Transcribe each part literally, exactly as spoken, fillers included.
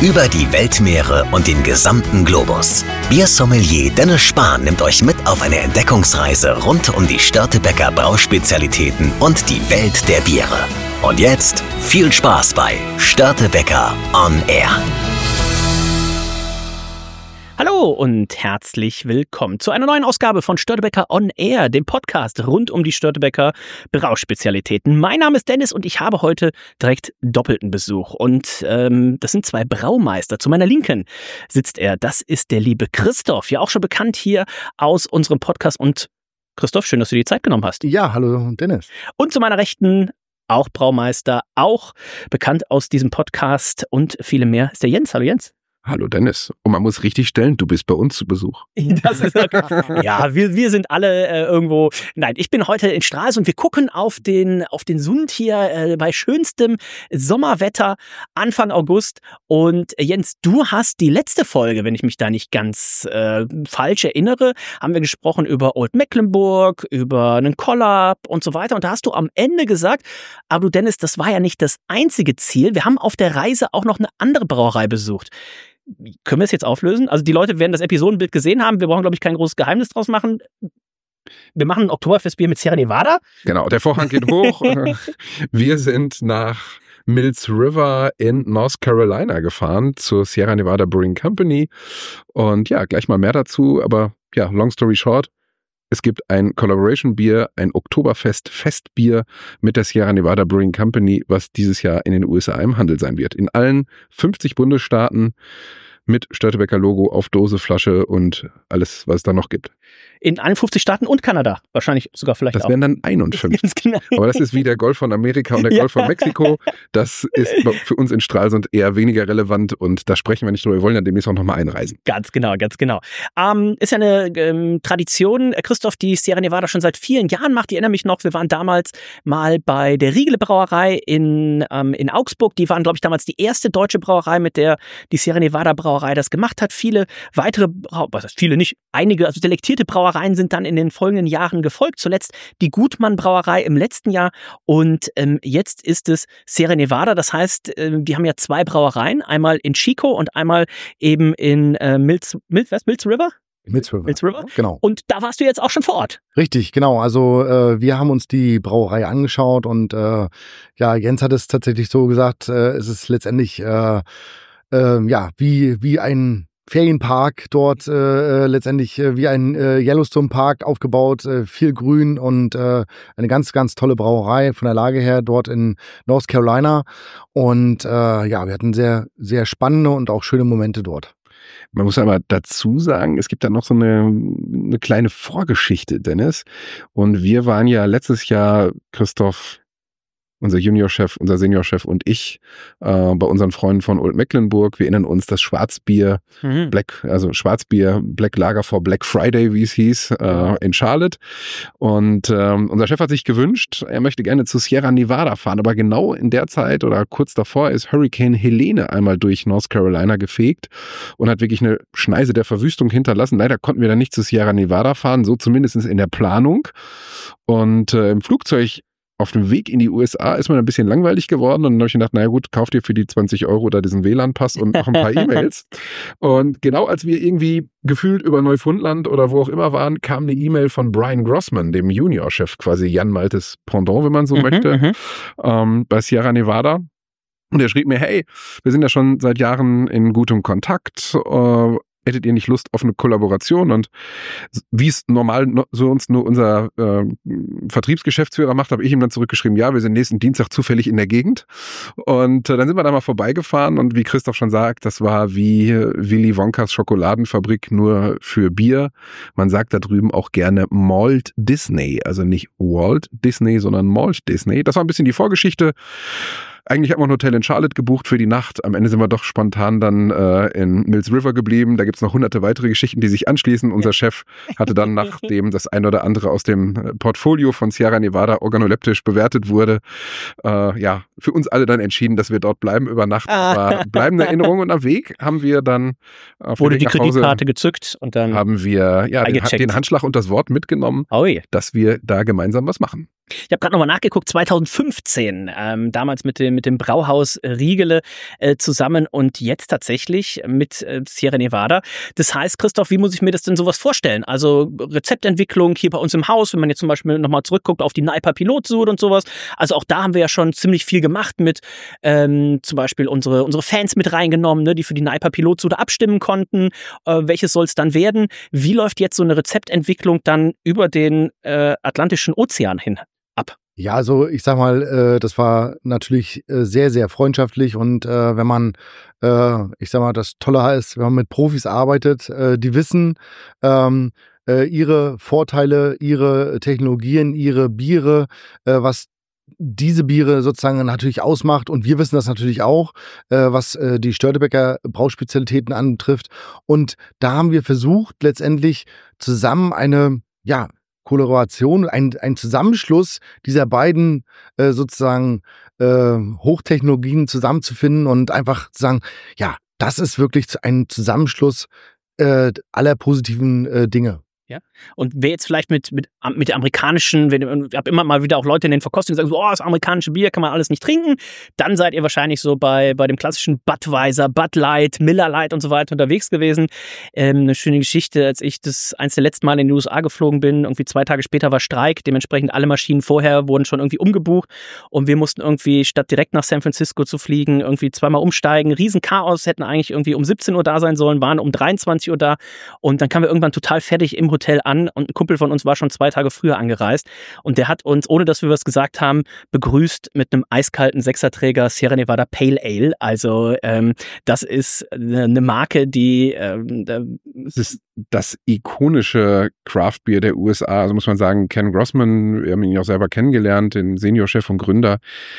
Über die Weltmeere und den gesamten Globus. Biersommelier Dennis Spahn nimmt euch mit auf eine Entdeckungsreise rund um die Störtebeker Brauspezialitäten und die Welt der Biere. Und jetzt viel Spaß bei Störtebeker On Air. Hallo und herzlich willkommen zu einer neuen Ausgabe von Störtebeker On Air, dem Podcast rund um die Störtebeker Brauspezialitäten. Mein Name ist Dennis und ich habe heute direkt doppelten Besuch. Und ähm, das sind zwei Braumeister. Zu meiner Linken sitzt er. Das ist der liebe Christoph, ja auch schon bekannt hier aus unserem Podcast. Und Christoph, schön, dass du dir die Zeit genommen hast. Ja, hallo Dennis. Und zu meiner Rechten auch Braumeister, auch bekannt aus diesem Podcast und viele mehr, ist der Jens. Hallo Jens. Hallo Dennis. Und man muss richtig stellen, du bist bei uns zu Besuch. Das ist okay. Ja, wir, wir sind alle äh, irgendwo. Nein, ich bin heute in Stralsund. Wir gucken auf den, auf den Sund hier äh, bei schönstem Sommerwetter Anfang August. Und äh, Jens, du hast die letzte Folge, wenn ich mich da nicht ganz äh, falsch erinnere, haben wir gesprochen über Old Mecklenburg, über einen Collab und so weiter. Und da hast du am Ende gesagt, aber du Dennis, das war ja nicht das einzige Ziel. Wir haben auf der Reise auch noch eine andere Brauerei besucht. Können wir es jetzt auflösen? Also die Leute werden das Episodenbild gesehen haben. Wir brauchen, glaube ich, kein großes Geheimnis draus machen. Wir machen ein Oktoberfestbier mit Sierra Nevada. Genau, der Vorhang geht hoch. Wir sind nach Mills River in North Carolina gefahren zur Sierra Nevada Brewing Company. Und ja, gleich mal mehr dazu. Aber ja, long story short. Es gibt ein Collaboration-Bier, ein Oktoberfest-Festbier mit der Sierra Nevada Brewing Company, was dieses Jahr in den U S A im Handel sein wird. In allen fünfzig Bundesstaaten mit Störtebeker Logo auf Dose, Flasche und alles, was es da noch gibt. In allen fünfzig Staaten und Kanada. Wahrscheinlich sogar vielleicht das auch. Das wären dann einundfünfzig. Genau. Aber das ist wie der Golf von Amerika und der Golf ja. von Mexiko. Das ist für uns in Stralsund eher weniger relevant und da sprechen wir nicht drüber. Wir wollen ja demnächst auch nochmal einreisen. Ganz genau, ganz genau. Ähm, ist ja eine ähm, Tradition, Christoph, die Sierra Nevada schon seit vielen Jahren macht. Ich erinnere mich noch, wir waren damals mal bei der Riegele Brauerei in, ähm, in Augsburg. Die waren, glaube ich, damals die erste deutsche Brauerei, mit der die Sierra Nevada Brauerei das gemacht hat. Viele weitere, Brau- was heißt viele nicht, einige, also selektierte Brauereien sind dann in den folgenden Jahren gefolgt. Zuletzt die Gutmann Brauerei im letzten Jahr und ähm, jetzt ist es Sierra Nevada. Das heißt, äh, die haben ja zwei Brauereien, einmal in Chico und einmal eben in äh, Mills, Mills, was? Mills River? Mills River. Mills River, genau. Und da warst du jetzt auch schon vor Ort. Richtig, genau. Also äh, wir haben uns die Brauerei angeschaut und äh, ja, Jens hat es tatsächlich so gesagt, äh, es ist letztendlich äh, äh, ja wie wie ein Ferienpark dort, äh, letztendlich äh, wie ein äh, Yellowstone Park aufgebaut, äh, viel Grün und äh, eine ganz, ganz tolle Brauerei von der Lage her dort in North Carolina. Und äh, ja, wir hatten sehr, sehr spannende und auch schöne Momente dort. Man muss aber dazu sagen, es gibt da noch so eine, eine kleine Vorgeschichte, Dennis. Und wir waren ja letztes Jahr, Christoph, unser Juniorchef, unser Seniorchef und ich, äh, bei unseren Freunden von Old Mecklenburg. Wir erinnern uns, das Schwarzbier, mhm. Black, also Schwarzbier, Black Lager for Black Friday, wie es hieß, äh, in Charlotte. Und ähm, unser Chef hat sich gewünscht, er möchte gerne zu Sierra Nevada fahren. Aber genau in der Zeit oder kurz davor ist Hurricane Helene einmal durch North Carolina gefegt und hat wirklich eine Schneise der Verwüstung hinterlassen. Leider konnten wir dann nicht zu Sierra Nevada fahren, so zumindest in der Planung. Und äh, im Flugzeug auf dem Weg in die U S A ist man ein bisschen langweilig geworden und dann habe ich gedacht, naja gut, kauf dir für die zwanzig Euro da diesen W L A N-Pass und noch ein paar E-Mails. Und genau als wir irgendwie gefühlt über Neufundland oder wo auch immer waren, kam eine E-Mail von Brian Grossman, dem Juniorchef, quasi Jan Maltes Pendant, wenn man so mhm, möchte, mhm. ähm, bei Sierra Nevada. Und er schrieb mir, hey, wir sind ja schon seit Jahren in gutem Kontakt, äh, hättet ihr nicht Lust auf eine Kollaboration? Und wie es normal so uns nur unser äh, Vertriebsgeschäftsführer macht, habe ich ihm dann zurückgeschrieben, ja, wir sind nächsten Dienstag zufällig in der Gegend. Und äh, dann sind wir da mal vorbeigefahren und wie Christoph schon sagt, das war wie Willy Wonkas Schokoladenfabrik nur für Bier. Man sagt da drüben auch gerne Malt Disney, also nicht Walt Disney, sondern Malt Disney. Das war ein bisschen die Vorgeschichte. Eigentlich haben wir ein Hotel in Charlotte gebucht für die Nacht. Am Ende sind wir doch spontan dann äh, in Mills River geblieben. Da gibt es noch hunderte weitere Geschichten, die sich anschließen. Unser Chef hatte dann, nachdem das ein oder andere aus dem Portfolio von Sierra Nevada organoleptisch bewertet wurde, äh, ja, für uns alle dann entschieden, dass wir dort bleiben über Nacht. Aber bleibende Erinnerung und am Weg haben wir dann auf Wurde die nach Hause, Kreditkarte gezückt und dann haben wir ja den, den Handschlag und das Wort mitgenommen, oh je. dass wir da gemeinsam was machen. Ich habe gerade nochmal nachgeguckt, zweitausendfünfzehn, ähm, damals mit dem, mit dem Brauhaus Riegele äh, zusammen und jetzt tatsächlich mit äh, Sierra Nevada. Das heißt, Christoph, wie muss ich mir das denn sowas vorstellen? Also Rezeptentwicklung hier bei uns im Haus, wenn man jetzt zum Beispiel nochmal zurückguckt auf die Naipa Pilotsud und sowas. Also auch da haben wir ja schon ziemlich viel gemacht mit ähm, zum Beispiel unsere, unsere Fans mit reingenommen, ne, die für die Naipa Pilotsud abstimmen konnten. Äh, welches soll es dann werden? Wie läuft jetzt so eine Rezeptentwicklung dann über den äh, Atlantischen Ozean hin ab? Ja, also ich sag mal, äh, das war natürlich äh, sehr, sehr freundschaftlich und äh, wenn man, äh, ich sag mal, das Tolle ist, wenn man mit Profis arbeitet, äh, die wissen, ähm, äh, ihre Vorteile, ihre Technologien, ihre Biere, äh, was diese Biere sozusagen natürlich ausmacht und wir wissen das natürlich auch, äh, was äh, die Störtebeker Brauspezialitäten anbetrifft und da haben wir versucht, letztendlich zusammen eine, ja, Kollaboration, ein, ein Zusammenschluss dieser beiden äh, sozusagen äh, Hochtechnologien zusammenzufinden und einfach zu sagen, ja, das ist wirklich ein Zusammenschluss äh, aller positiven äh, Dinge. Ja. Und wer jetzt vielleicht mit, mit, mit der amerikanischen, wenn, ich habe immer mal wieder auch Leute in den Verkostungen, die sagen so, oh, das amerikanische Bier kann man alles nicht trinken, dann seid ihr wahrscheinlich so bei, bei dem klassischen Budweiser, Bud Light, Miller Light und so weiter unterwegs gewesen. Ähm, eine schöne Geschichte, als ich das eins der letzten Mal in die U S A geflogen bin, irgendwie zwei Tage später war Streik, dementsprechend alle Maschinen vorher wurden schon irgendwie umgebucht und wir mussten irgendwie, statt direkt nach San Francisco zu fliegen, irgendwie zweimal umsteigen, Riesenchaos, hätten eigentlich irgendwie um siebzehn Uhr da sein sollen, waren um dreiundzwanzig Uhr da und dann kamen wir irgendwann total fertig im Hotel an und ein Kumpel von uns war schon zwei Tage früher angereist und der hat uns, ohne dass wir was gesagt haben, begrüßt mit einem eiskalten Sechserträger Sierra Nevada Pale Ale. Also ähm, das ist eine Marke, die ähm, das ist das ikonische Craft-Bier der U S A. Also muss man sagen, Ken Grossman, wir haben ihn ja auch selber kennengelernt, den Seniorchef und Gründer,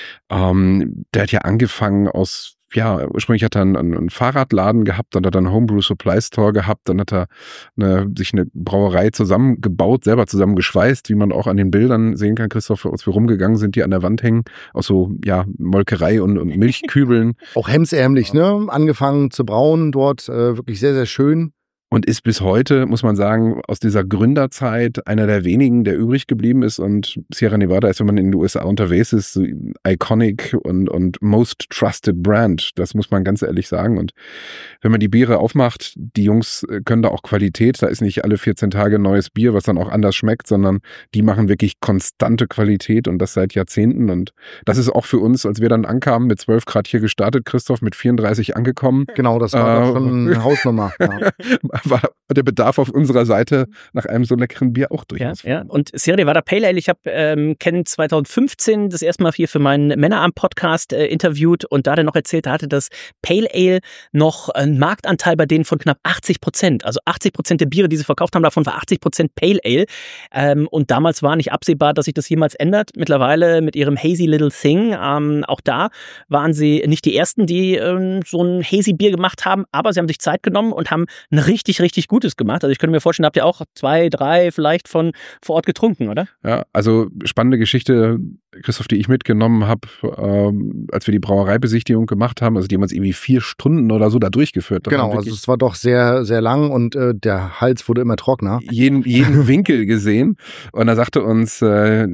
ähm, der hat ja angefangen aus ja, ursprünglich hat er einen, einen Fahrradladen gehabt, dann hat er einen Homebrew Supply Store gehabt, dann hat er eine, sich eine Brauerei zusammengebaut, selber zusammengeschweißt, wie man auch an den Bildern sehen kann, Christoph, als wir rumgegangen sind, die an der Wand hängen, aus so, ja, Molkerei und, und Milchkübeln. Auch hemsärmlich, ne? Angefangen zu brauen dort, äh, wirklich sehr, sehr schön. Und ist bis heute, muss man sagen, aus dieser Gründerzeit einer der wenigen, der übrig geblieben ist. Und Sierra Nevada ist, wenn man in den U S A unterwegs ist, so iconic und, und most trusted brand. Das muss man ganz ehrlich sagen. Und wenn man die Biere aufmacht, die Jungs können da auch Qualität. Da ist nicht alle vierzehn Tage neues Bier, was dann auch anders schmeckt, sondern die machen wirklich konstante Qualität und das seit Jahrzehnten. Und das ist auch für uns, als wir dann ankamen, mit zwölf Grad hier gestartet, Christoph, mit vierunddreißig angekommen. Genau, das war äh, schon eine Hausnummer. Ja. War der Bedarf auf unserer Seite nach einem so leckeren Bier auch durchaus. Ja, ja. Und Sierra Nevada Pale Ale, ich habe ähm, Ken zweitausendfünfzehn das erste Mal hier für meinen Männerabend-Podcast äh, interviewt und da hat er noch erzählt, da hatte das Pale Ale noch einen Marktanteil bei denen von knapp achtzig Prozent. Also achtzig Prozent der Biere, die sie verkauft haben, davon war achtzig Prozent Pale Ale. Ähm, und damals war nicht absehbar, dass sich das jemals ändert. Mittlerweile mit ihrem Hazy Little Thing, ähm, auch da waren sie nicht die Ersten, die ähm, so ein Hazy Bier gemacht haben, aber sie haben sich Zeit genommen und haben ein richtig, richtig Gutes gemacht. Also ich könnte mir vorstellen, habt ihr auch zwei, drei vielleicht von vor Ort getrunken, oder? Ja, also spannende Geschichte, Christoph, die ich mitgenommen habe, ähm, als wir die Brauereibesichtigung gemacht haben. Also die haben uns irgendwie vier Stunden oder so da durchgeführt. Genau, also es war doch sehr, sehr lang und äh, der Hals wurde immer trockener. Jeden, jeden Winkel gesehen. Und da sagte uns, äh,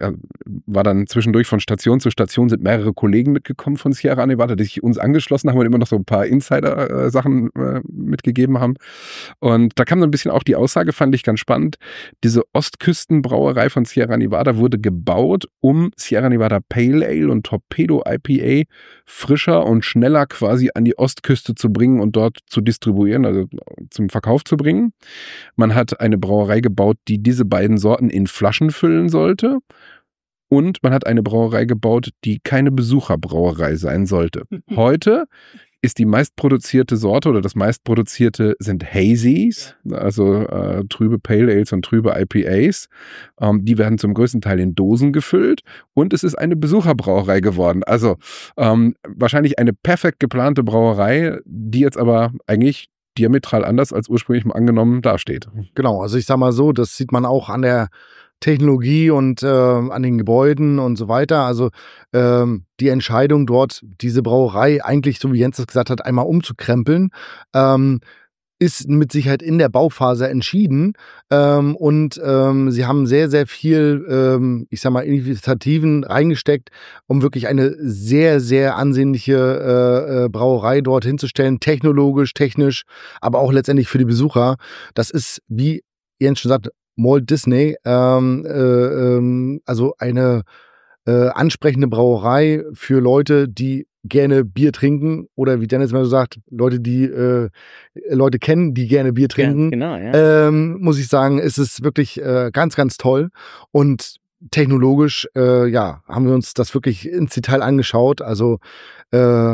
war dann zwischendurch von Station zu Station, sind mehrere Kollegen mitgekommen von Sierra Nevada, die sich uns angeschlossen haben und immer noch so ein paar Insider-Sachen äh, mitgegeben haben. Und da kam so ein bisschen auch die Aussage, fand ich ganz spannend, diese Ostküstenbrauerei von Sierra Nevada wurde gebaut, um Sierra Nevada Pale Ale und Torpedo I P A frischer und schneller quasi an die Ostküste zu bringen und dort zu distribuieren, also zum Verkauf zu bringen. Man hat eine Brauerei gebaut, die diese beiden Sorten in Flaschen füllen sollte. Und man hat eine Brauerei gebaut, die keine Besucherbrauerei sein sollte. Heute ist die meistproduzierte Sorte oder das meistproduzierte sind Hazys, also äh, trübe Pale Ales und trübe I P As. Ähm, die werden zum größten Teil in Dosen gefüllt und es ist eine Besucherbrauerei geworden. Also ähm, wahrscheinlich eine perfekt geplante Brauerei, die jetzt aber eigentlich diametral anders als ursprünglich mal angenommen dasteht. Genau, also ich sag mal so, das sieht man auch an der Technologie und äh, an den Gebäuden und so weiter. Also ähm, die Entscheidung dort, diese Brauerei eigentlich, so wie Jens das gesagt hat, einmal umzukrempeln, ähm, ist mit Sicherheit in der Bauphase entschieden ähm, und ähm, sie haben sehr, sehr viel, ähm, ich sag mal, Initiativen reingesteckt, um wirklich eine sehr, sehr ansehnliche äh, äh, Brauerei dort hinzustellen, technologisch, technisch, aber auch letztendlich für die Besucher. Das ist, wie Jens schon sagt, Malt Disney, ähm, äh, ähm, also eine äh, ansprechende Brauerei für Leute, die gerne Bier trinken oder wie Dennis immer so sagt, Leute, die äh, Leute kennen, die gerne Bier trinken. Ganz genau, ja. Ähm, muss ich sagen, ist es wirklich äh, ganz, ganz toll und technologisch, äh, ja, haben wir uns das wirklich ins Detail angeschaut. Also äh,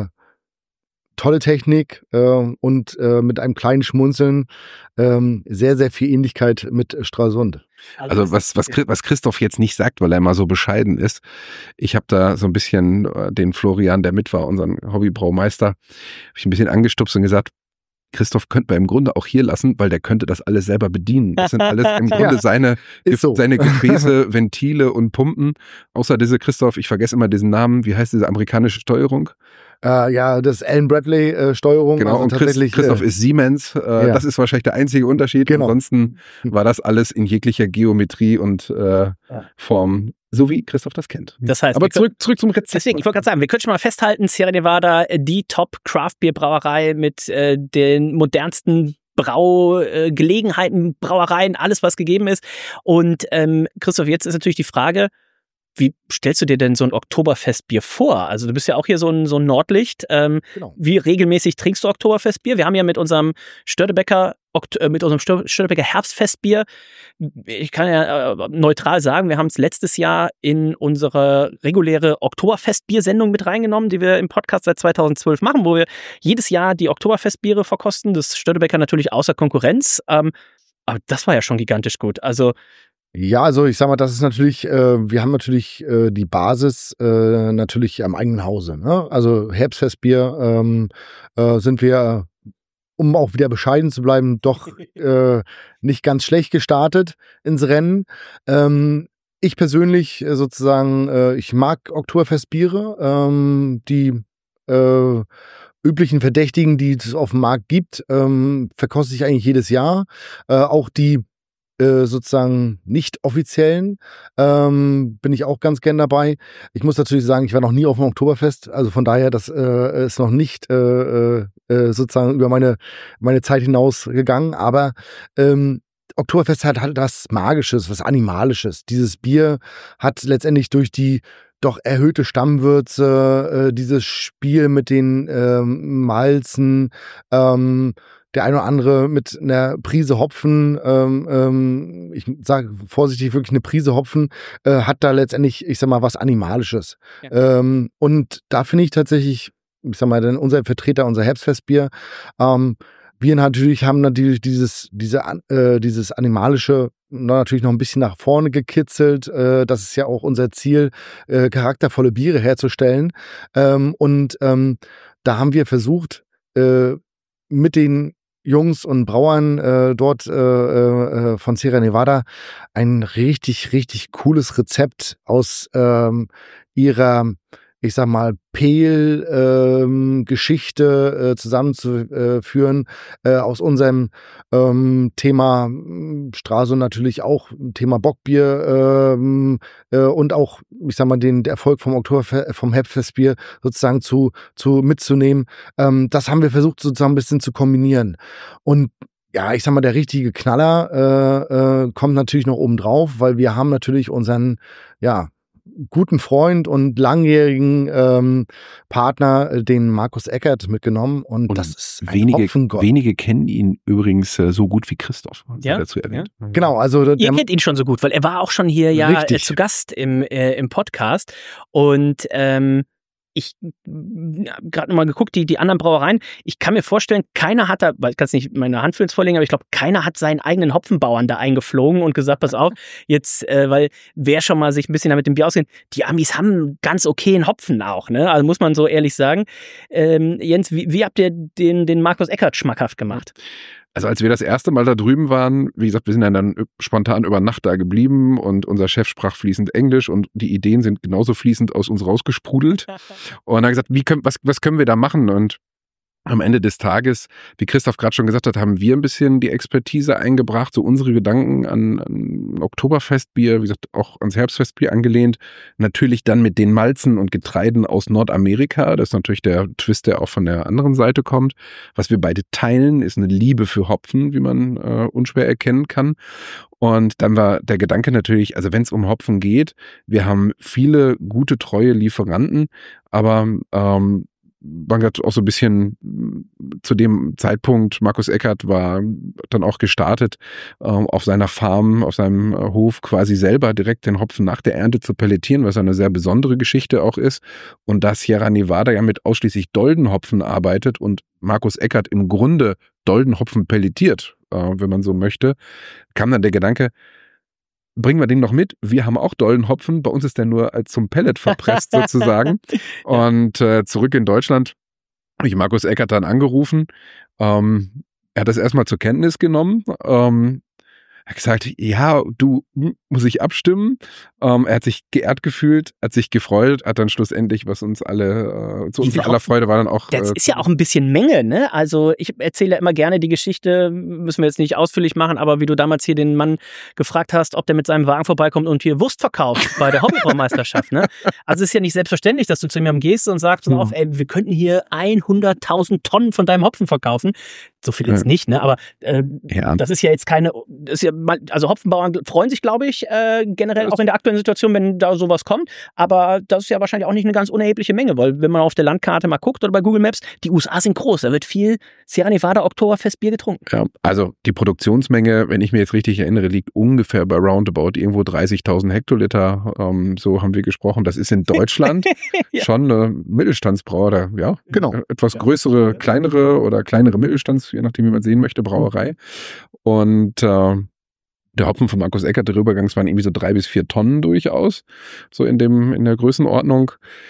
tolle Technik äh, und äh, mit einem kleinen Schmunzeln ähm, sehr, sehr viel Ähnlichkeit mit Stralsund. Also was, was, was Christoph jetzt nicht sagt, weil er immer so bescheiden ist. Ich habe da so ein bisschen den Florian, der mit war, unseren Hobbybraumeister, habe ich ein bisschen angestupst und gesagt, Christoph könnte man im Grunde auch hier lassen, weil der könnte das alles selber bedienen. Das sind alles im Grunde Ja, seine, so. seine Gefäße, Ventile und Pumpen. Außer diese Christoph, ich vergesse immer diesen Namen, wie heißt diese amerikanische Steuerung? Äh, ja, das Alan Bradley äh, Steuerung. Genau, also und tatsächlich, Christoph äh, ist Siemens. Äh, ja. Das ist wahrscheinlich der einzige Unterschied. Genau. Ansonsten war das alles in jeglicher Geometrie und äh, Ja. Form, so wie Christoph das kennt. Das heißt, Aber wir zurück, zurück zum Rezept. Deswegen, ich wollte gerade sagen, wir können schon mal festhalten, Sierra Nevada, äh, die Top-Craft-Bier-Brauerei mit äh, den modernsten Braugelegenheiten, Brauereien, alles, was gegeben ist. Und ähm, Christoph, jetzt ist natürlich die Frage, wie stellst du dir denn so ein Oktoberfestbier vor? Also du bist ja auch hier so ein, so ein Nordlicht. Ähm, Genau. Wie regelmäßig trinkst du Oktoberfestbier? Wir haben ja mit unserem Störtebeker, Okt- äh, mit unserem Stör- Störtebeker Herbstfestbier, ich kann ja äh, neutral sagen, wir haben es letztes Jahr in unsere reguläre Oktoberfestbier-Sendung mit reingenommen, die wir im Podcast seit zweitausendzwölf machen, wo wir jedes Jahr die Oktoberfestbiere verkosten. Das Störtebeker natürlich außer Konkurrenz. Ähm, aber das war ja schon gigantisch gut. Also Ja, also ich sag mal, das ist natürlich, äh, wir haben natürlich äh, die Basis äh, natürlich am eigenen Hause. Ne? Also Herbstfestbier ähm, äh, sind wir, um auch wieder bescheiden zu bleiben, doch äh, nicht ganz schlecht gestartet ins Rennen. Ähm, ich persönlich äh, sozusagen, äh, ich mag Oktoberfestbiere, ähm, die äh, üblichen Verdächtigen, die es auf dem Markt gibt, ähm, verkoste ich eigentlich jedes Jahr. Äh, auch die äh, sozusagen nicht offiziellen, ähm, bin ich auch ganz gern dabei. Ich muss natürlich sagen, ich war noch nie auf dem Oktoberfest, also von daher, das äh, ist noch nicht äh, äh, sozusagen über meine, meine Zeit hinaus gegangen, aber ähm, Oktoberfest hat halt was Magisches, was Animalisches. Dieses Bier hat letztendlich durch die doch erhöhte Stammwürze, äh, dieses Spiel mit den ähm, Malzen, ähm, der eine oder andere mit einer Prise Hopfen, ähm, ähm, ich sage vorsichtig wirklich eine Prise Hopfen, äh, hat da letztendlich, ich sag mal, was Animalisches. Ja. Ähm, und da finde ich tatsächlich, ich sag mal, denn unser Vertreter, unser Herbstfestbier, ähm, wir natürlich haben natürlich dieses, diese, äh, dieses animalische natürlich noch ein bisschen nach vorne gekitzelt. Äh, das ist ja auch unser Ziel, äh, charaktervolle Biere herzustellen. Ähm, und ähm, da haben wir versucht, äh, mit den Jungs und Brauern äh, dort äh, äh, von Sierra Nevada ein richtig, richtig cooles Rezept aus ähm, ihrer, ich sag mal, Pale-Geschichte ähm, äh, zusammenzuführen, äh, aus unserem ähm, Thema Stralsund natürlich auch Thema Bockbier ähm, äh, und auch, ich sag mal, den der Erfolg vom Oktoberfe- vom Herbstfestbier sozusagen zu, zu mitzunehmen. Ähm, das haben wir versucht sozusagen ein bisschen zu kombinieren. Und ja, ich sag mal, der richtige Knaller äh, äh, kommt natürlich noch oben drauf, weil wir haben natürlich unseren, ja, guten Freund und langjährigen ähm, Partner, den Markus Eckert, mitgenommen. Und, und das ist ein wenige, Hopfengott. Wenige kennen ihn übrigens äh, so gut wie Christoph, ja, dazu erwähnt. Ja. Genau, also der, ihr kennt ihn schon so gut, weil er war auch schon hier ja äh, zu Gast im, äh, im Podcast. Und ähm, ich habe gerade nochmal geguckt, die, die anderen Brauereien. Ich kann mir vorstellen, keiner hat da, weil ich kann es nicht meine Hand für ins Vorlegen, aber ich glaube, keiner hat seinen eigenen Hopfenbauern da eingeflogen und gesagt, pass auf, jetzt, äh, weil wer schon mal sich ein bisschen damit dem Bier auskennt, die Amis haben ganz okayen Hopfen auch, ne? Also muss man so ehrlich sagen. Ähm, Jens, wie, wie habt ihr den, den Markus Eckert schmackhaft gemacht? Also als wir das erste Mal da drüben waren, wie gesagt, wir sind dann spontan über Nacht da geblieben und unser Chef sprach fließend Englisch und die Ideen sind genauso fließend aus uns rausgesprudelt. Und er hat gesagt, wie können, was, was können wir da machen? Und am Ende des Tages, wie Christoph gerade schon gesagt hat, haben wir ein bisschen die Expertise eingebracht, so unsere Gedanken an, an Oktoberfestbier, wie gesagt, auch ans Herbstfestbier angelehnt. Natürlich dann mit den Malzen und Getreiden aus Nordamerika. Das ist natürlich der Twist, der auch von der anderen Seite kommt. Was wir beide teilen, ist eine Liebe für Hopfen, wie man äh, unschwer erkennen kann. Und dann war der Gedanke natürlich, also wenn es um Hopfen geht, wir haben viele gute, treue Lieferanten, aber ähm, man hat auch so ein bisschen zu dem Zeitpunkt, Markus Eckert war dann auch gestartet, ähm, auf seiner Farm, auf seinem äh, Hof quasi selber direkt den Hopfen nach der Ernte zu pelletieren, was eine sehr besondere Geschichte auch ist. Und da Sierra Nevada ja mit ausschließlich Doldenhopfen arbeitet und Markus Eckert im Grunde Doldenhopfen pelletiert, äh, wenn man so möchte, kam dann der Gedanke, bringen wir den noch mit. Wir haben auch Doldenhopfen. Bei uns ist der nur als zum Pellet verpresst sozusagen. Und äh, zurück in Deutschland habe ich Markus Eckert dann angerufen. Ähm, er hat das erstmal zur Kenntnis genommen. Ähm, er hat gesagt, ja, du, muss ich abstimmen. Ähm, er hat sich geehrt gefühlt, hat sich gefreut, hat dann schlussendlich, was uns alle, äh, zu unserer aller Freude war dann auch. Das äh, ist ja auch ein bisschen Menge, ne? Also ich erzähle immer gerne die Geschichte, müssen wir jetzt nicht ausführlich machen, aber wie du damals hier den Mann gefragt hast, ob der mit seinem Wagen vorbeikommt und hier Wurst verkauft bei der Hobbybraumeisterschaft, ne? Also es ist ja nicht selbstverständlich, dass du zu jemandem gehst und sagst, mhm. auf, ey, wir könnten hier hunderttausend Tonnen von deinem Hopfen verkaufen. So viel jetzt ja. nicht, ne? Aber äh, ja. das ist ja jetzt keine, das ist ja, also Hopfenbauern freuen sich, glaube ich, äh, generell auch in der aktuellen Situation, wenn da sowas kommt. Aber das ist ja wahrscheinlich auch nicht eine ganz unerhebliche Menge, weil wenn man auf der Landkarte mal guckt oder bei Google Maps, die U S A sind groß, da wird viel Sierra Nevada Oktoberfestbier getrunken. Ja, also die Produktionsmenge, wenn ich mir jetzt richtig erinnere, liegt ungefähr bei roundabout irgendwo dreißigtausend Hektoliter. Ähm, so haben wir gesprochen. Das ist in Deutschland ja. schon eine Mittelstandsbrauerei, ja, genau. Etwas größere, kleinere oder kleinere Mittelstands, je nachdem, wie man sehen möchte, Brauerei. Und äh, der Hopfen von Markus Eckert, der Übergangs waren irgendwie so drei bis vier Tonnen durchaus, so in dem in der Größenordnung.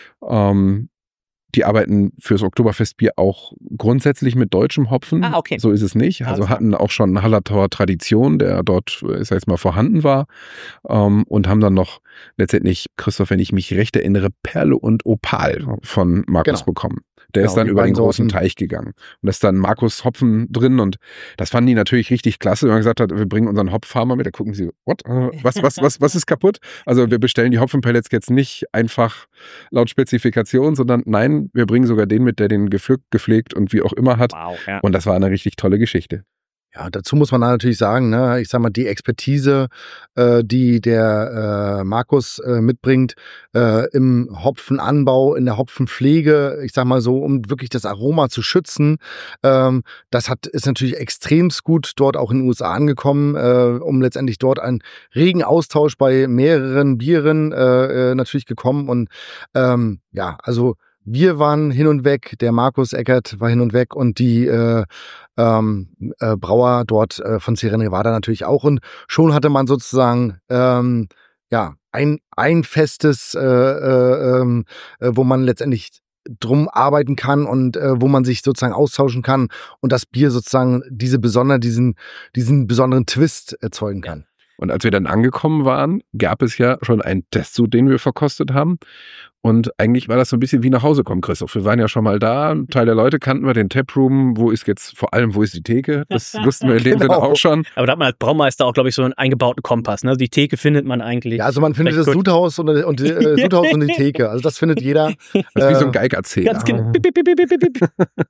Ähm, die arbeiten fürs Oktoberfestbier auch grundsätzlich mit deutschem Hopfen. Ah, okay. So ist es nicht. Also hatten auch schon Hallertauer Tradition, der dort, ich sag jetzt mal, vorhanden war. Ähm, und haben dann noch letztendlich, Christoph, wenn ich mich recht erinnere, Perle und Opal von Markus genau. bekommen. Der genau, ist dann über den großen Teich gegangen. Und da ist dann Markus Hopfen drin und das fanden die natürlich richtig klasse. Wenn man gesagt hat, wir bringen unseren Hopffarmer mit, da gucken sie, what? Was, was, was, was ist kaputt? Also wir bestellen die Hopfenpellets jetzt nicht einfach laut Spezifikation, sondern nein, wir bringen sogar den mit, der den gepflückt, gepflegt und wie auch immer hat. Wow, ja. Und das war eine richtig tolle Geschichte. Ja, dazu muss man natürlich sagen, ne, ich sag mal, die Expertise, äh, die der äh, Markus äh, mitbringt äh, im Hopfenanbau, in der Hopfenpflege, ich sag mal so, um wirklich das Aroma zu schützen, ähm, das hat ist natürlich extremst gut dort auch in den U S A angekommen, äh, um letztendlich dort einen regen Austausch bei mehreren Bieren äh, äh, natürlich gekommen und ähm, ja, also wir waren hin und weg, der Markus Eckert war hin und weg und die äh, ähm, äh, Brauer dort äh, von Sierra Nevada natürlich auch. Und schon hatte man sozusagen ähm, ja ein, ein festes, äh, äh, äh, wo man letztendlich drum arbeiten kann und äh, wo man sich sozusagen austauschen kann und das Bier sozusagen diese besonder, diesen, diesen besonderen Twist erzeugen kann. Und als wir dann angekommen waren, gab es ja schon einen Testsud, den wir verkostet haben. Und eigentlich war das so ein bisschen wie nach Hause kommen, Christoph. Wir waren ja schon mal da, ein Teil der Leute kannten wir, den Taproom, wo ist jetzt, vor allem, wo ist die Theke? Das wussten wir in dem genau. Sinne auch schon. Aber da hat man als Braumeister auch, glaube ich, so einen eingebauten Kompass. Ne? Also die Theke findet man eigentlich. Ja, also man findet das Sudhaus und, und, äh, Sudhaus und die Theke. Also das findet jeder. Das ist äh, wie so ein Geigerzähler. Ganz genau. Bip, bip, bip, bip, bip.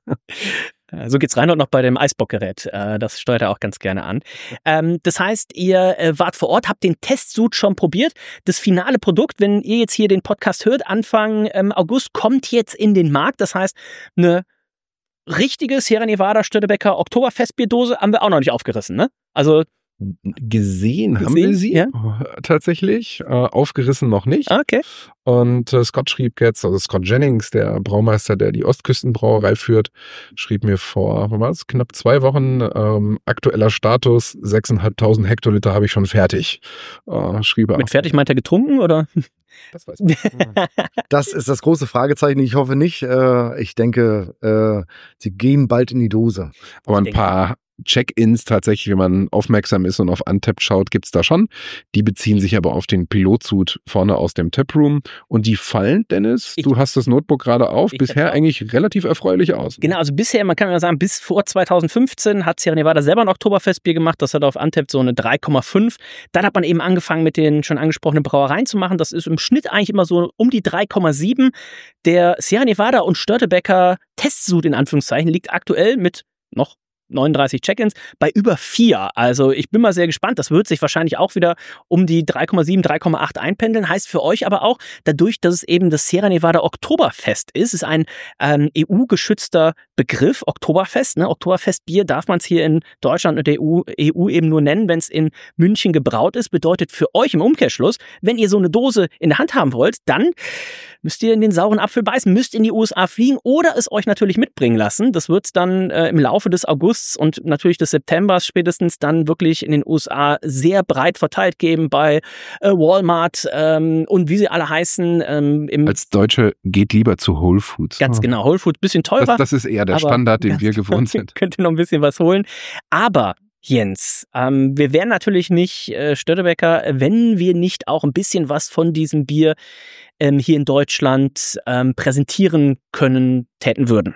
So geht's Reinhold noch bei dem Eisbockgerät. Das steuert er auch ganz gerne an. Das heißt, ihr wart vor Ort, habt den Testsud schon probiert. Das finale Produkt, wenn ihr jetzt hier den Podcast hört, Anfang August, kommt jetzt in den Markt. Das heißt, eine richtige Sierra Nevada Störtebeker Oktoberfestbierdose haben wir auch noch nicht aufgerissen, ne? Also Gesehen, Gesehen haben wir sie ja? tatsächlich, äh, aufgerissen noch nicht. Okay. Und äh, Scott schrieb jetzt, also Scott Jennings, der Braumeister, der die Ostküstenbrauerei führt, schrieb mir vor, was war das, knapp zwei Wochen, ähm, aktueller Status, sechstausendfünfhundert Hektoliter habe ich schon fertig. Äh, schrieb er. Mit fertig meint er getrunken, oder? Das weiß ich. Das ist das große Fragezeichen. Ich hoffe nicht. Äh, ich denke, äh, sie gehen bald in die Dose. Aber ein paar Check-ins tatsächlich, wenn man aufmerksam ist und auf Untappd schaut, gibt's da schon. Die beziehen sich aber auf den Pilotsud vorne aus dem Taproom und die fallen, Dennis, Ich, du hast das Notebook gerade auf, bisher eigentlich relativ erfreulich aus. Genau, also bisher, man kann ja sagen, bis vor zweitausendfünfzehn hat Sierra Nevada selber ein Oktoberfestbier gemacht, das hat auf Untappd so eine drei Komma fünf. Dann hat man eben angefangen mit den schon angesprochenen Brauereien zu machen, das ist im Schnitt eigentlich immer so um die drei Komma sieben. Der Sierra Nevada und Störtebeker Testsud in Anführungszeichen liegt aktuell mit noch neununddreißig Check-ins bei über vier. Also ich bin mal sehr gespannt. Das wird sich wahrscheinlich auch wieder um die drei Komma sieben, drei Komma acht einpendeln. Heißt für euch aber auch, dadurch, dass es eben das Sierra Nevada Oktoberfest ist, ist ein ähm, E U-geschützter Begriff, Oktoberfest. Ne? Oktoberfestbier darf man es hier in Deutschland und der E U, E U eben nur nennen, wenn es in München gebraut ist. Bedeutet für euch im Umkehrschluss, wenn ihr so eine Dose in der Hand haben wollt, dann müsst ihr in den sauren Apfel beißen, müsst in die U S A fliegen oder es euch natürlich mitbringen lassen. Das wird es dann äh, im Laufe des August und natürlich des Septembers spätestens dann wirklich in den U S A sehr breit verteilt geben bei äh, Walmart ähm, und wie sie alle heißen. Ähm, im Als Deutsche geht lieber zu Whole Foods. Ganz genau, Whole Foods, bisschen teurer. Das, das ist eher der Standard, den wir gewohnt sind. Könnt ihr noch ein bisschen was holen. Aber Jens, ähm, wir wären natürlich nicht äh, Störtebeker, wenn wir nicht auch ein bisschen was von diesem Bier ähm, hier in Deutschland ähm, präsentieren können, täten würden.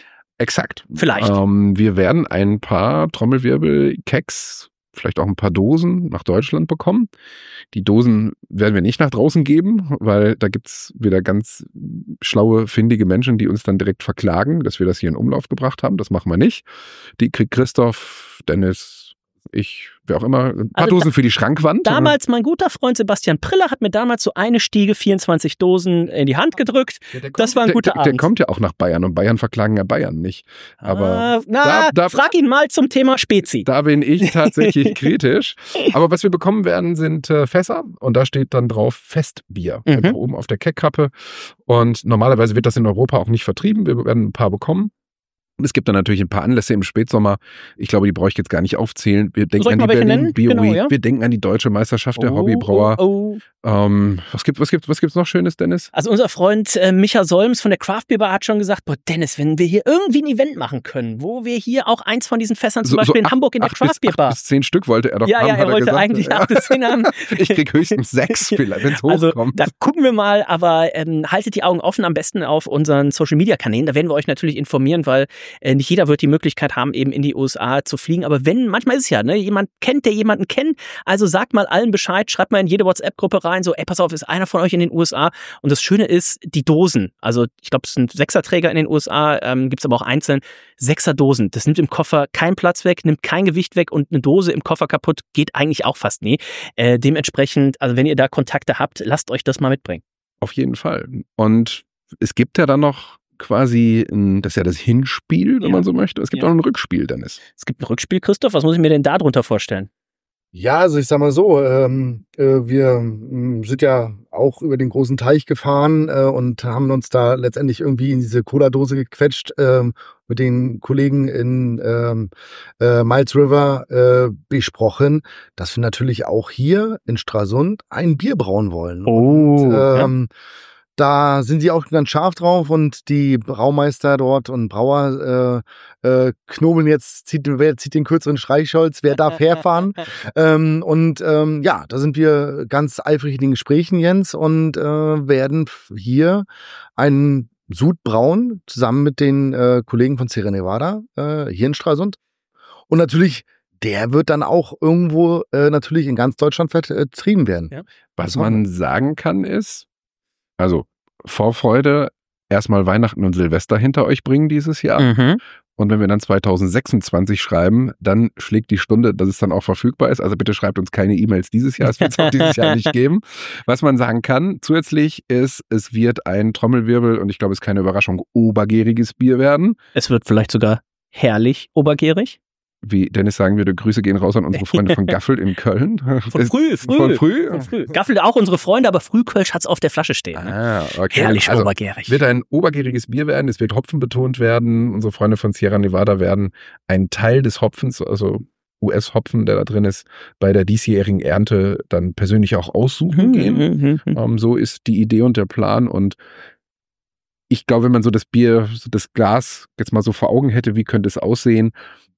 Exakt. Vielleicht. Ähm, wir werden ein paar Trommelwirbel, Keks, vielleicht auch ein paar Dosen nach Deutschland bekommen. Die Dosen werden wir nicht nach draußen geben, weil da gibt's wieder ganz schlaue, findige Menschen, die uns dann direkt verklagen, dass wir das hier in Umlauf gebracht haben. Das machen wir nicht. Die kriegt Christoph, Dennis, ich, wer auch immer, ein paar also Dosen da, für die Schrankwand. Damals mein guter Freund Sebastian Priller hat mir damals so eine Stiege vierundzwanzig Dosen in die Hand gedrückt. Ja, kommt, das war ein guter der, Abend. Der kommt ja auch nach Bayern und Bayern verklagen ja Bayern nicht. Aber ah, na, da, da, frag ihn mal zum Thema Spezi. Da bin ich tatsächlich kritisch. Aber was wir bekommen werden, sind äh, Fässer und da steht dann drauf Festbier. Mhm. Einfach oben auf der Keckkappe. Und normalerweise wird das in Europa auch nicht vertrieben. Wir werden ein paar bekommen. Es gibt dann natürlich ein paar Anlässe im Spätsommer. Ich glaube, die brauche ich jetzt gar nicht aufzählen. Wir denken an die Berlin Beer Week. Genau, ja. Wir denken an die deutsche Meisterschaft der oh, Hobbybrauer. Oh, oh. Ähm, was gibt was gibt was gibt's noch Schönes, Dennis? Also unser Freund äh, Micha Solms von der Craft Beer Bar hat schon gesagt, boah Dennis, wenn wir hier irgendwie ein Event machen können, wo wir hier auch eins von diesen Fässern zum so, Beispiel so in acht, Hamburg in der Craft Beer Bar. Acht bis zehn Stück wollte er doch ja, haben. Ja, er wollte er eigentlich acht bis zehn haben. Ich krieg höchstens sechs vielleicht, wenn es hochkommt. Also da gucken wir mal, aber ähm, haltet die Augen offen, am besten auf unseren Social Media Kanälen. Da werden wir euch natürlich informieren, weil äh, nicht jeder wird die Möglichkeit haben, eben in die U S A zu fliegen. Aber wenn, manchmal ist es ja, ne, jemand kennt, der jemanden kennt. Also sagt mal allen Bescheid, schreibt mal in jede WhatsApp-Gruppe rein, so, ey, pass auf, ist einer von euch in den U S A. Und das Schöne ist, die Dosen, also ich glaube, es sind Sechserträger in den U S A, ähm, gibt es aber auch einzeln, Sechserdosen. Das nimmt im Koffer keinen Platz weg, nimmt kein Gewicht weg und eine Dose im Koffer kaputt geht eigentlich auch fast nie. Äh, dementsprechend, also wenn ihr da Kontakte habt, lasst euch das mal mitbringen. Auf jeden Fall. Und es gibt ja dann noch quasi, ein, das ist ja das Hinspiel, wenn ja. man so möchte. Es gibt ja. auch ein Rückspiel, Dennis. Es gibt ein Rückspiel, Christoph. Was muss ich mir denn da drunter vorstellen? Ja, also ich sag mal so, ähm, äh, wir m, sind ja auch über den großen Teich gefahren äh, und haben uns da letztendlich irgendwie in diese Cola-Dose gequetscht ähm, mit den Kollegen in ähm, äh, Miles River äh, besprochen, dass wir natürlich auch hier in Stralsund ein Bier brauen wollen. Oh, und, ähm, ja. Da sind sie auch ganz scharf drauf und die Braumeister dort und Brauer äh, äh, knobeln jetzt, zieht, wer zieht den kürzeren Streichholz, wer darf herfahren. ähm, und ähm, ja, da sind wir ganz eifrig in den Gesprächen, Jens, und äh, werden hier einen Sud brauen, zusammen mit den äh, Kollegen von Sierra Nevada äh, hier in Stralsund. Und natürlich, der wird dann auch irgendwo äh, natürlich in ganz Deutschland vertrieben werden. Ja. Was man sagen kann ist, also Vorfreude, erstmal Weihnachten und Silvester hinter euch bringen dieses Jahr. Mhm. Und wenn wir dann zweitausendsechsundzwanzig schreiben, dann schlägt die Stunde, dass es dann auch verfügbar ist. Also bitte schreibt uns keine E-Mails dieses Jahr, es wird es auch dieses Jahr nicht geben. Was man sagen kann, zusätzlich ist, es wird ein Trommelwirbel und ich glaube, es ist keine Überraschung, obergäriges Bier werden. Es wird vielleicht sogar herrlich obergärig. Wie Dennis sagen würde, Grüße gehen raus an unsere Freunde von Gaffel in Köln. Von früh, früh. Von früh? Von früh. Gaffel auch unsere Freunde, aber Frühkölsch hat's auf der Flasche stehen. Ah, okay. Herrlich also, obergärig. Wird ein obergäriges Bier werden, es wird hopfenbetont werden. Unsere Freunde von Sierra Nevada werden einen Teil des Hopfens, also U S-Hopfen, der da drin ist, bei der diesjährigen Ernte dann persönlich auch aussuchen mhm, gehen. Mhm, ähm, so ist die Idee und der Plan und ich glaube, wenn man so das Bier, so das Glas jetzt mal so vor Augen hätte, wie könnte es aussehen,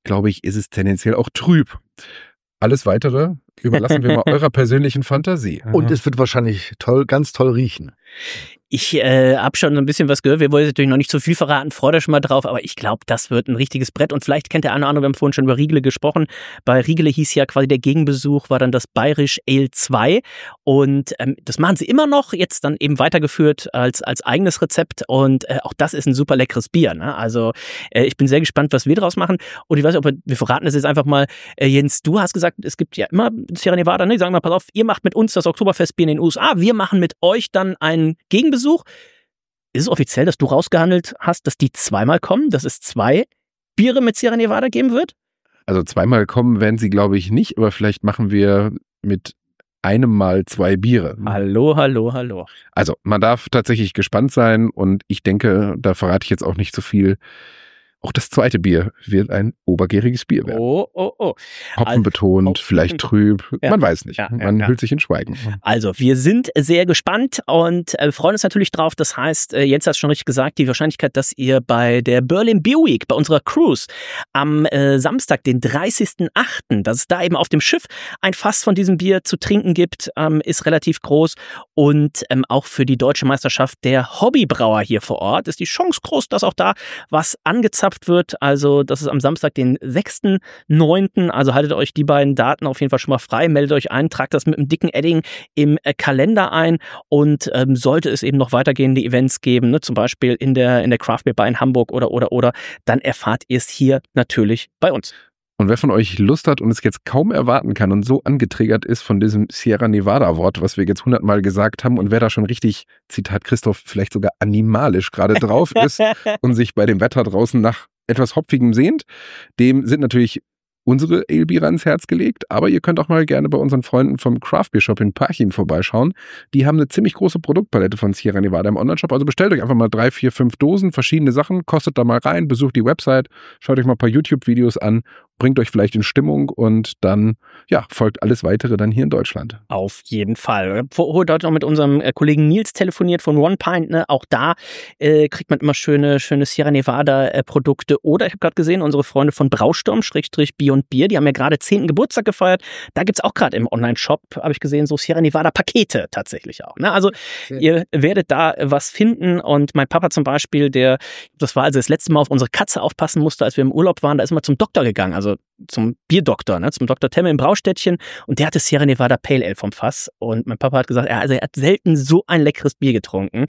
glaube ich, ist es tendenziell auch trüb. Alles Weitere überlassen wir mal eurer persönlichen Fantasie. Und es wird wahrscheinlich toll, ganz toll riechen. Ich äh, habe schon ein bisschen was gehört. Wir wollen jetzt natürlich noch nicht zu viel verraten. Freut euch schon mal drauf. Aber ich glaube, das wird ein richtiges Brett. Und vielleicht kennt der eine oder andere, wir haben vorhin schon über Riegele gesprochen. Bei Riegele hieß ja quasi der Gegenbesuch, war dann das Bayerisch Ale zwei. Und ähm, das machen sie immer noch. Jetzt dann eben weitergeführt als, als eigenes Rezept. Und äh, auch das ist ein super leckeres Bier. Ne? Also äh, ich bin sehr gespannt, was wir draus machen. Und ich weiß nicht, ob wir, wir verraten das jetzt einfach mal. Äh, Jens, du hast gesagt, es gibt ja immer Sierra Nevada. Ne? Die sagen mal, pass auf, ihr macht mit uns das Oktoberfestbier in den U S A. Wir machen mit euch dann einen Gegenbesuch. Ist es offiziell, dass du rausgehandelt hast, dass die zweimal kommen, dass es zwei Biere mit Sierra Nevada geben wird? Also zweimal kommen werden sie, glaube ich, nicht, aber vielleicht machen wir mit einem Mal zwei Biere. Hallo, hallo, hallo. Also man darf tatsächlich gespannt sein und ich denke, da verrate ich jetzt auch nicht so viel. Auch das zweite Bier wird ein obergäriges Bier werden. Oh, oh, oh. Hopfen betont, also, vielleicht trüb, ja. man weiß nicht. Ja, ja, man ja. hüllt sich in Schweigen. Also, wir sind sehr gespannt und äh, freuen uns natürlich drauf. Das heißt, äh, Jens hat es schon richtig gesagt, die Wahrscheinlichkeit, dass ihr bei der Berlin Beer Week, bei unserer Cruise am äh, Samstag, den dreißigsten achten, dass es da eben auf dem Schiff ein Fass von diesem Bier zu trinken gibt, ähm, ist relativ groß. Und ähm, auch für die Deutsche Meisterschaft der Hobbybrauer hier vor Ort ist die Chance groß, dass auch da was angezapft wird. Also das ist am Samstag, den sechsten neunten Also haltet euch die beiden Daten auf jeden Fall schon mal frei. Meldet euch ein, tragt das mit einem dicken Edding im äh, Kalender ein. Und ähm, sollte es eben noch weitergehende Events geben, ne, zum Beispiel in der, in der Craft Beer Bar in Hamburg oder, oder, oder, dann erfahrt ihr es hier natürlich bei uns. Und wer von euch Lust hat und es jetzt kaum erwarten kann und so angetriggert ist von diesem Sierra Nevada-Wort, was wir jetzt hundertmal gesagt haben, und wer da schon richtig, Zitat Christoph, vielleicht sogar animalisch gerade drauf ist und sich bei dem Wetter draußen nach etwas Hopfigem sehnt, dem sind natürlich unsere Ale-Biere ans Herz gelegt, aber ihr könnt auch mal gerne bei unseren Freunden vom Craft Beer Shop in Parchim vorbeischauen. Die haben eine ziemlich große Produktpalette von Sierra Nevada im Onlineshop, also bestellt euch einfach mal drei, vier, fünf Dosen, verschiedene Sachen, kostet da mal rein, besucht die Website, schaut euch mal ein paar YouTube-Videos an, bringt euch vielleicht in Stimmung und dann, ja, folgt alles Weitere dann hier in Deutschland. Auf jeden Fall. Vorher heute noch mit unserem äh, Kollegen Nils telefoniert von One Pint, ne? Auch da äh, kriegt man immer schöne, schöne Sierra Nevada äh, Produkte. Oder ich habe gerade gesehen, unsere Freunde von Brausturm, Schrägstrich Bier und Bier, die haben ja gerade zehnten Geburtstag gefeiert. Da gibt's auch gerade im Online-Shop, habe ich gesehen, so Sierra Nevada Pakete tatsächlich auch. Ne? Also Sehr. Ihr werdet da was finden. Und mein Papa zum Beispiel, der, das war also das letzte Mal auf unsere Katze aufpassen musste, als wir im Urlaub waren, da ist immer zum Doktor gegangen. Also zum Bierdoktor, ne, zum Doktor Temme im Braustädtchen, und der hatte Sierra Nevada Pale Ale vom Fass, und mein Papa hat gesagt, er, also er hat selten so ein leckeres Bier getrunken,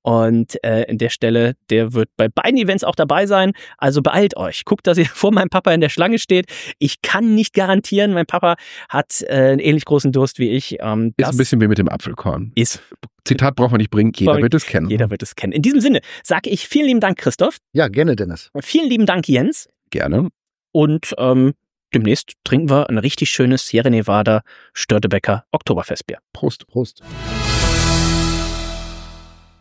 und äh, in der Stelle, der wird bei beiden Events auch dabei sein, also beeilt euch, guckt, dass ihr vor meinem Papa in der Schlange steht. Ich kann nicht garantieren, mein Papa hat äh, einen ähnlich großen Durst wie ich. Ähm, ist ein bisschen wie mit dem Apfelkorn. Ist Zitat braucht man nicht bringen, jeder wird es kennen. Jeder wird es kennen. In diesem Sinne sage ich vielen lieben Dank, Christoph. Ja, gerne, Dennis. Und vielen lieben Dank, Jens. Gerne. Und ähm, demnächst trinken wir ein richtig schönes Sierra Nevada Störtebeker Oktoberfestbier. Prost. Prost.